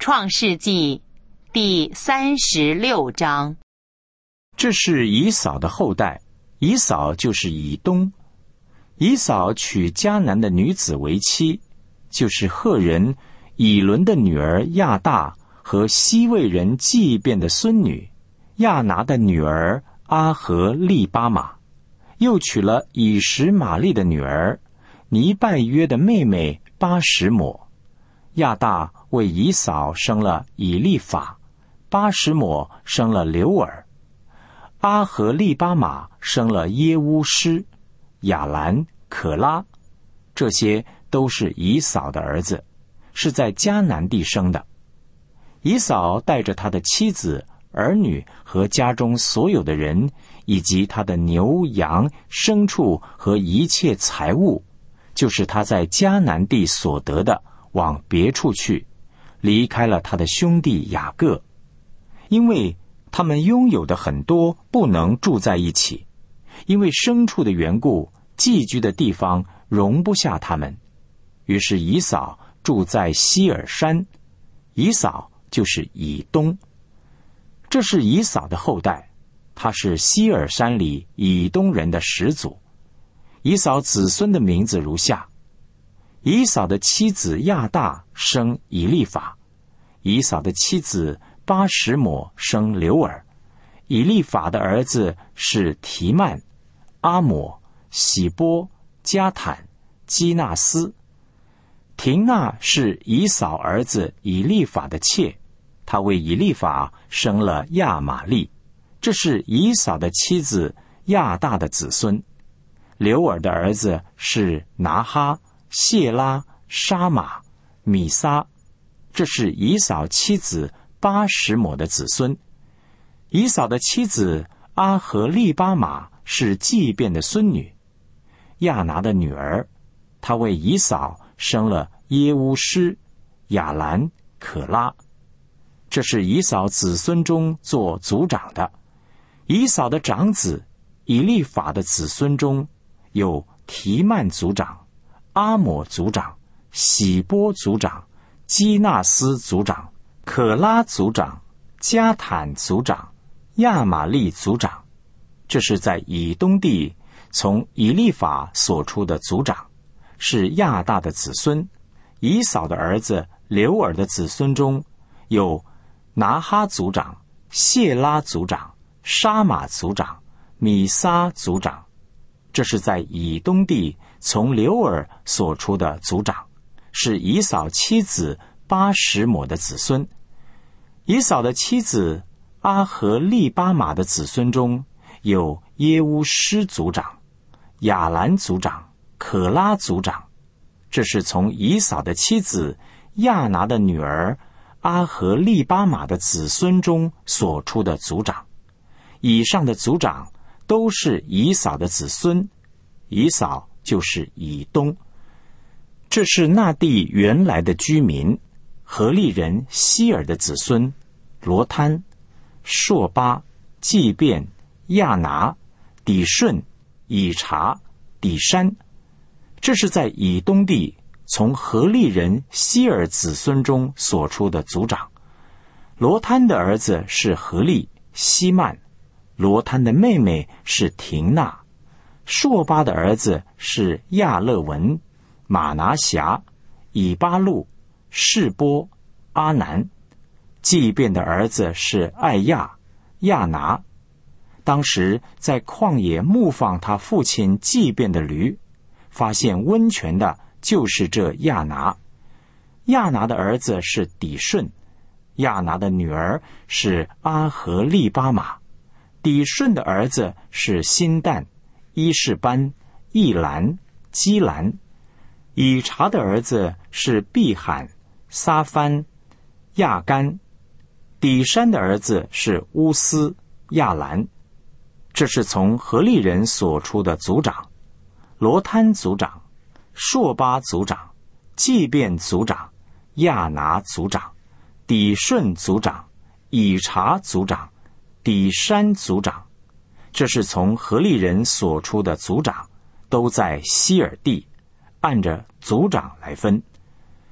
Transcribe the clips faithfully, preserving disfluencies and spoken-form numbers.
创世纪第三十六章。 这是以扫的后代，以扫就是以东。以扫娶迦南的女子为妻，就是赫人以伦的女儿亚大和西魏人祭便的孙女亚拿的女儿阿和利巴玛，又娶了以实玛利的女儿尼拜约的妹妹巴什抹。亚大为以扫生了以利法，巴什抹生了流尔，阿和利巴玛生了耶乌施、亚兰、可拉，这些都是以扫的儿子，是在迦南地生的。以扫带着他的妻子、儿女和家中所有的人，以及他的牛羊牲畜和一切财物，就是他在迦南地所得的，往别处去，离开了他的兄弟雅各，因为他们拥有的很多，不能住在一起，因为牲畜的缘故，寄居的地方容不下他们。于是以扫住在西尔山，以扫就是以东。这是以扫的后代，他是西尔山里以东人的始祖。以扫子孙的名字如下：以扫的妻子亚大生以利法，以扫的妻子巴什抹生流尔，以利法的儿子是提曼、阿抹、喜波、加坦、基纳斯。廷娜是以扫儿子以利法的妾，他为以利法生了亚玛利，这是以扫的妻子亚大的子孙。流尔的儿子是拿哈、谢拉、沙玛、米撒，这是以扫妻子巴什抹的子孙。以扫的妻子阿和利巴玛是祭便的孙女，亚拿的女儿，她为以扫生了耶乌施、亚兰、可拉，这是以扫子孙中做族长的。以扫的长子以利法的子孙中有提曼族长、阿抹族长、喜波族长、基纳斯族长、可拉族长、加坦族长、亚玛利族长，这是在以东地从以利法所出的族长，是亚大的子孙。以扫的儿子流尔的子孙中有拿哈族长、谢拉族长、沙玛族长、米撒族长，这是在以东地从流尔所出的族长，是以扫妻子巴什抹的子孙。以扫的妻子阿和利巴玛的子孙中有耶乌施族长、亚兰族长、可拉族长，这是从以扫的妻子亚拿的女儿阿和利巴玛的子孙中所出的族长。以上的族长都是以扫的子孙，以扫就是以东。这是那地原来的居民，何利人希尔的子孙罗摊、朔巴、祭便、亚拿、底顺、以查、底山，这是在以东地从何利人希尔子孙中所出的族长。罗摊的儿子是何利、希曼，罗摊的妹妹是廷娜，朔巴的儿子是亚勒文、马拿辖、以巴路、示波、阿南。祭便的儿子是艾亚、亚拿。当时在旷野牧放他父亲祭便的驴，发现温泉的就是这亚拿。亚拿的儿子是底顺，亚拿的女儿是阿和利巴玛，底顺的儿子是辛旦、伊士班、易兰、基兰。以查的儿子是毕罕、撒番、亚干。底山的儿子是乌斯、亚兰。这是从何利人所出的族长。罗摊族长、朔巴族长、祭便族长、亚拿族长、底顺族长、以查族长、底山族长，这是从何利人所出的族长，都在希尔地，按着族长来分。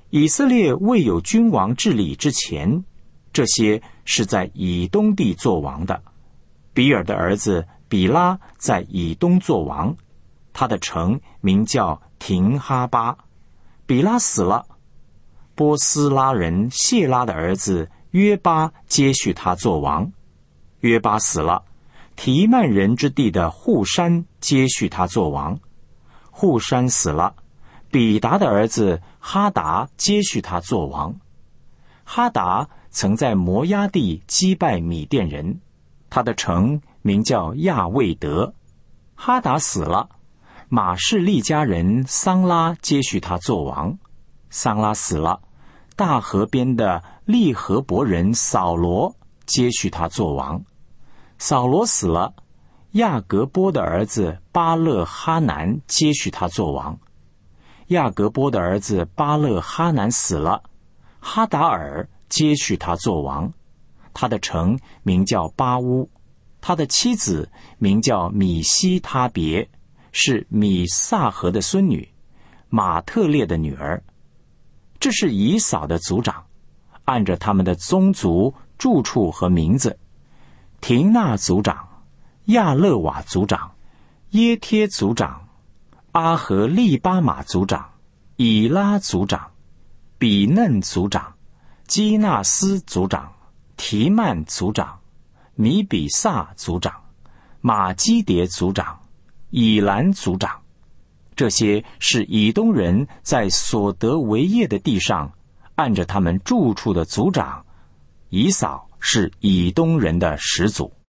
以色列未有君王治理之前，这些是在以东地作王的。比尔的儿子比拉在以东作王，他的城名叫廷哈巴。比拉死了，波斯拉人谢拉的儿子约巴接续他作王。约巴死了，提曼人之地的户山接续他作王。户山死了，比达的儿子哈达接续他作王。哈达曾在摩押地击败米甸人，他的城名叫亚卫德。哈达死了，马士利家人桑拉接续他作王。桑拉死了，大河边的利和伯人扫罗接续他作王。扫罗死了，亚格波的儿子巴勒哈南接续他作王。亚格波的儿子巴勒哈南死了，哈达尔接续他作王。他的城名叫巴乌，他的妻子名叫米西他别，是米萨河的孙女，马特列的女儿。这是以扫的族长，按着他们的宗族、住处和名字：廷纳族长、亚勒瓦族长、耶帖族长、阿和利巴马族长、以拉族长、比嫩族长、基纳斯族长、提曼族长、米比萨族长、马基迭族长、以兰族长。这些是以东人在所得为业的地上按着他们住处的族长。以扫是以东人的始祖。